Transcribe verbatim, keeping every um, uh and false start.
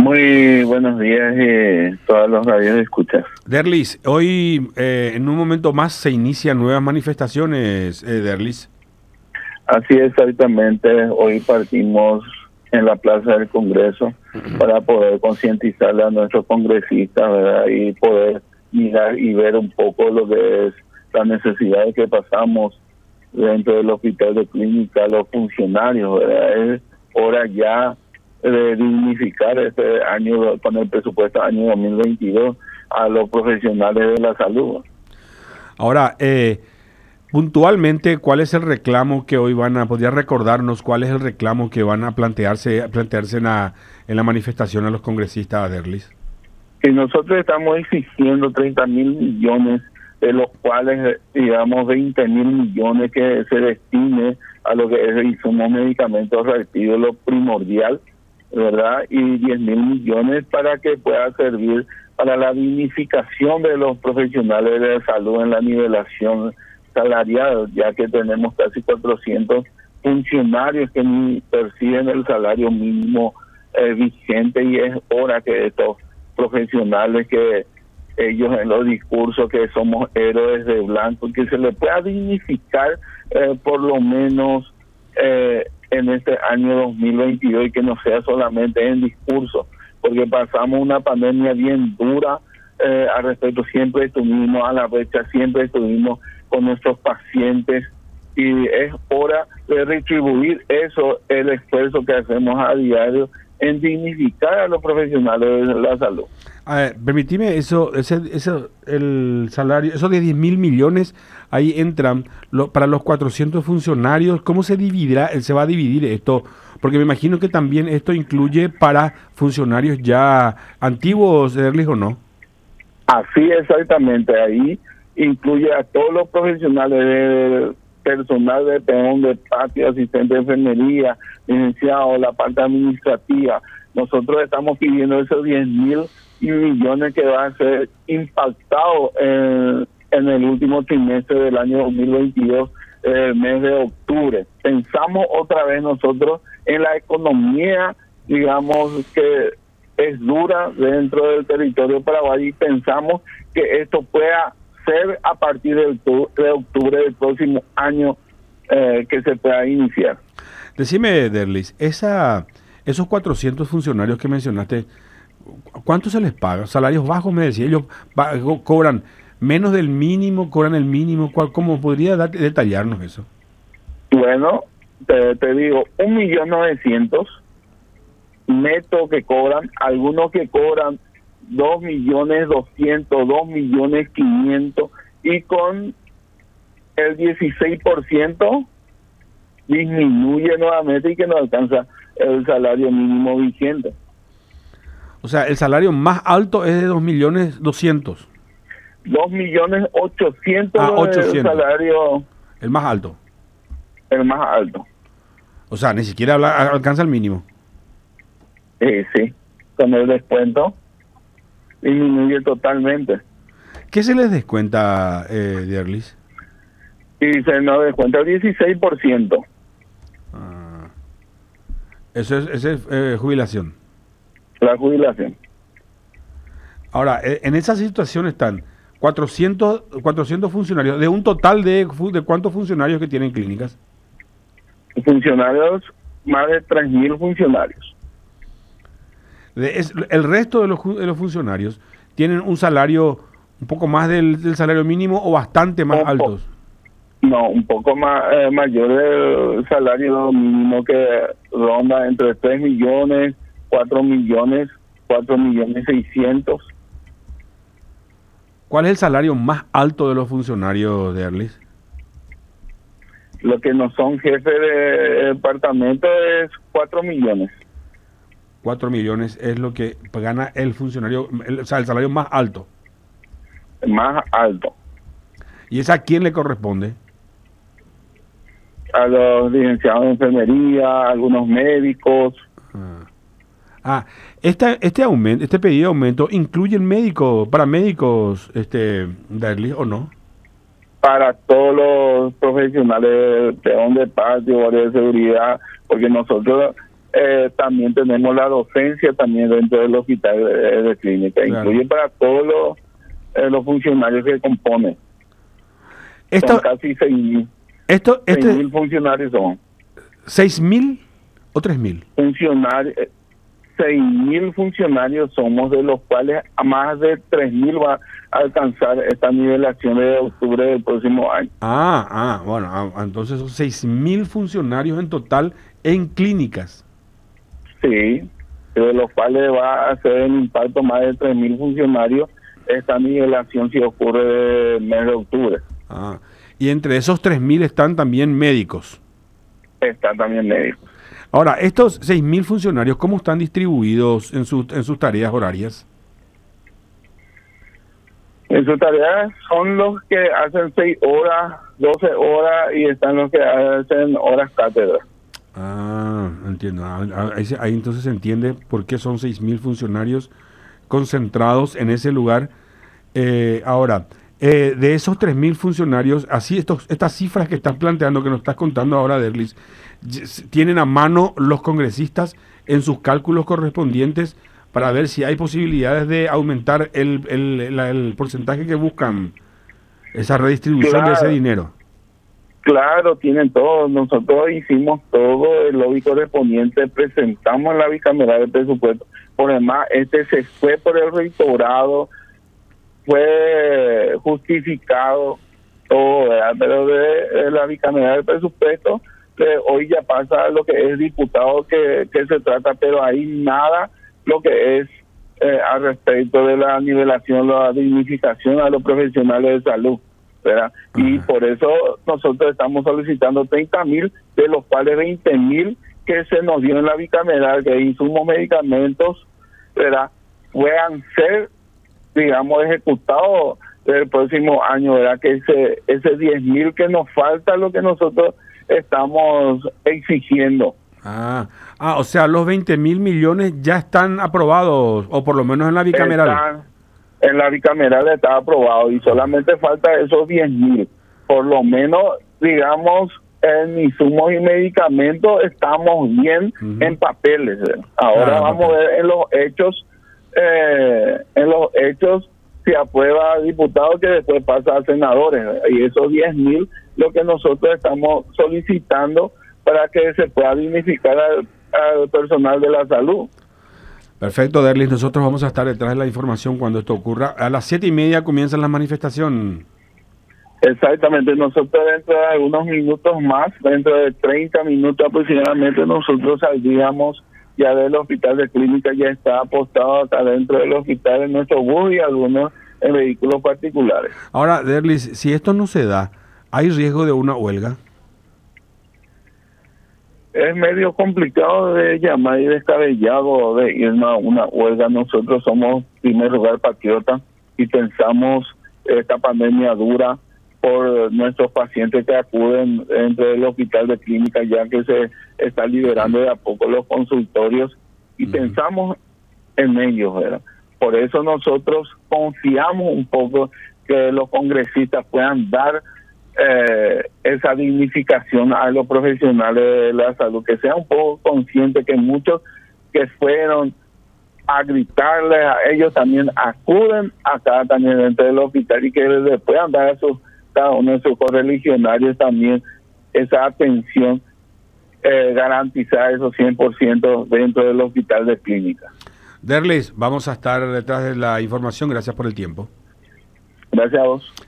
Muy buenos días y todos los radios de escuchas. Derlis, hoy eh, en un momento más se inician nuevas manifestaciones, eh, Derlis. Así es, exactamente. Hoy partimos en la Plaza del Congreso para poder concientizarle a nuestros congresistas, ¿verdad? Y poder mirar y ver un poco lo que es las necesidades que pasamos dentro del hospital de clínica, los funcionarios, ¿verdad? Es hora ya de dignificar este año con el presupuesto año dos mil veintidós a los profesionales de la salud. Ahora, eh, puntualmente, ¿cuál es el reclamo que hoy van a, podría recordarnos cuál es el reclamo que van a plantearse, a plantearse en la, en la manifestación a los congresistas, Derlis? Y nosotros estamos exigiendo treinta mil millones, de los cuales, digamos, veinte mil millones que se destine a lo que es insumos, medicamentos reactivos, lo primordial, ¿verdad? Y diez mil millones para que pueda servir para la dignificación de los profesionales de salud en la nivelación salarial, ya que tenemos casi cuatrocientos funcionarios que ni perciben el salario mínimo eh, vigente, y es hora que estos profesionales, que ellos en los discursos que somos héroes de blanco, que se les pueda dignificar eh, por lo menos eh, en este año dos mil veintidós, y que no sea solamente en discurso, porque pasamos una pandemia bien dura eh, al respecto. Siempre estuvimos a la brecha, siempre estuvimos con nuestros pacientes, y es hora de retribuir eso, el esfuerzo que hacemos a diario en dignificar a los profesionales de la salud. A ver, permitime, eso, ese, eso, el salario, esos de diez mil millones, ahí entran lo, para los cuatrocientos funcionarios. ¿Cómo se dividirá, se va a dividir esto? Porque me imagino que también esto incluye para funcionarios ya antiguos, Derlis, ¿o no? Así exactamente, ahí incluye a todos los profesionales de personal de peón, de patio, asistente de enfermería, licenciado, la parte administrativa. Nosotros estamos pidiendo esos diez mil millones que va a ser impactado en, en el último trimestre del año dos mil veintidós, el mes de octubre. Pensamos otra vez nosotros en la economía, digamos, que es dura dentro del territorio paraguayo, y pensamos que esto pueda ser a partir de octubre del próximo año eh, que se pueda iniciar. Decime, Derlis, esa, esos cuatrocientos funcionarios que mencionaste, ¿cuánto se les paga? Salarios bajos, me decía, ellos va, cobran menos del mínimo, cobran el mínimo. ¿Cuál, ¿Cómo podría dar, detallarnos eso? Bueno, te, te digo, un millón novecientos neto que cobran, algunos que cobran dos millones doscientos, dos millones quinientos, y con el dieciséis por ciento disminuye nuevamente y que no alcanza el salario mínimo vigente. O sea, el salario más alto es de dos millones doscientos. dos millones ochocientos Ah, ochocientos. El salario. El más alto. El más alto. O sea, ni siquiera habla, alcanza el mínimo. Eh, sí, con el descuento disminuye totalmente. ¿Qué se les descuenta, eh, Derlis? Y se nos descuenta el dieciséis por ciento. Ah, eso es, eso es eh, jubilación. La jubilación. Ahora, en esa situación están cuatrocientos, cuatrocientos funcionarios, de un total de, de ¿cuántos funcionarios que tienen clínicas? Funcionarios, más de tres mil funcionarios. De, es, el resto de los, de los funcionarios tienen un salario un poco más del, del salario mínimo o bastante más un altos. No, un poco más eh, mayor del salario mínimo, que ronda entre tres millones, cuatro millones, cuatro millones seiscientos. ¿Cuál es el salario más alto de los funcionarios, Derlis? Lo que no son jefes de departamento es cuatro millones. cuatro millones es lo que gana el funcionario, el, o sea, el salario más alto. Más alto. ¿Y esa a quién le corresponde? A los licenciados de enfermería, a algunos médicos. Ah, ah este, este aumento, este pedido de aumento, ¿incluye médicos, paramédicos, este, Derlis, o no? Para todos los profesionales de peón de patio, guardia de seguridad, porque nosotros eh, también tenemos la docencia también dentro del hospital de, de clínica, Claro. incluye para todos los, eh, los funcionarios que componen. Esto, Son casi seis mil. esto, seis este, mil funcionarios son. ¿seis mil o tres mil? Funcionarios, seis mil funcionarios somos, de los cuales a más de tres mil va a alcanzar esta nivelación de octubre del próximo año. Ah, ah, bueno, ah, entonces son seis mil funcionarios en total en clínicas. Sí, de los cuales va a hacer el impacto más de tres mil funcionarios esta nivelación si ocurre el mes de octubre. Ah, y entre esos tres mil están también médicos. Está también médico. Ahora, estos seis mil funcionarios, ¿cómo están distribuidos en, sus en sus tareas horarias? En sus tareas son los que hacen seis horas, doce horas y están los que hacen horas cátedra. Ah, entiendo. Ah, ah, Ahí, se- ahí entonces se entiende por qué son seis mil funcionarios concentrados en ese lugar. Eh, ahora, eh, de esos tres mil funcionarios, así estos, estas cifras que estás planteando, que nos estás contando ahora, Derlis, y- s- ¿tienen a mano los congresistas en sus cálculos correspondientes para ver si hay posibilidades de aumentar el, el, la- el porcentaje que buscan, esa redistribución de ese Claro. dinero? Claro, tienen todo. Nosotros hicimos todo el lobby correspondiente, presentamos la bicameral del presupuesto. Por demás, este se fue por el rectorado, fue justificado todo, ¿verdad? Pero de, de la bicameral del presupuesto, eh, hoy ya pasa a lo que es diputado que, que se trata, pero hay nada lo que es eh, al respecto de la nivelación, la dignificación a los profesionales de salud, ¿verdad? Y Ajá. por eso nosotros estamos solicitando treinta mil, de los cuales veinte mil que se nos dio en la bicameral, que insumos, medicamentos, ¿verdad?, puedan ser, digamos, ejecutados el próximo año, ¿verdad? Que ese ese diez mil que nos falta, lo que nosotros estamos exigiendo. Ah, ah, o sea, los veinte mil millones ya están aprobados, o por lo menos en la bicameral. Está, en la bicameral está aprobado y solamente falta esos diez mil. Por lo menos, digamos, en insumos y medicamentos estamos bien Ujú. en papeles. ¿eh? Ahora Claro, vamos papel. a ver en los hechos, eh, en los hechos si aprueba a diputados, que después pasa a senadores. ¿eh? Y esos diez mil, lo que nosotros estamos solicitando para que se pueda dignificar al, al personal de la salud. Perfecto, Derlis, nosotros vamos a estar detrás de la información cuando esto ocurra. A las siete y media comienzan las manifestaciones. Exactamente, nosotros dentro de algunos minutos más, dentro de treinta minutos aproximadamente, nosotros saldríamos ya del hospital de clínica, ya está apostado acá dentro del hospital en nuestro bus y algunos en vehículos particulares. Ahora, Derlis, si esto no se da, ¿hay riesgo de una huelga? Es medio complicado de llamar y descabellado de irnos a una huelga. Nosotros somos, en primer lugar, patriotas y pensamos esta pandemia dura por nuestros pacientes que acuden dentro del hospital de clínica, ya que se está liberando de a poco los consultorios y Ujú. pensamos en ellos, ¿verdad? Por eso nosotros confiamos un poco que los congresistas puedan dar eh, esa dignificación a los profesionales de la salud, que sean un poco conscientes que muchos que fueron a gritarles a ellos también acuden acá también dentro del hospital y que les puedan dar a sus, cada uno de sus correligionarios también esa atención, eh, garantizar esos cien por ciento dentro del hospital de clínica. Derlis, vamos a estar detrás de la información. Gracias por el tiempo. Gracias a vos.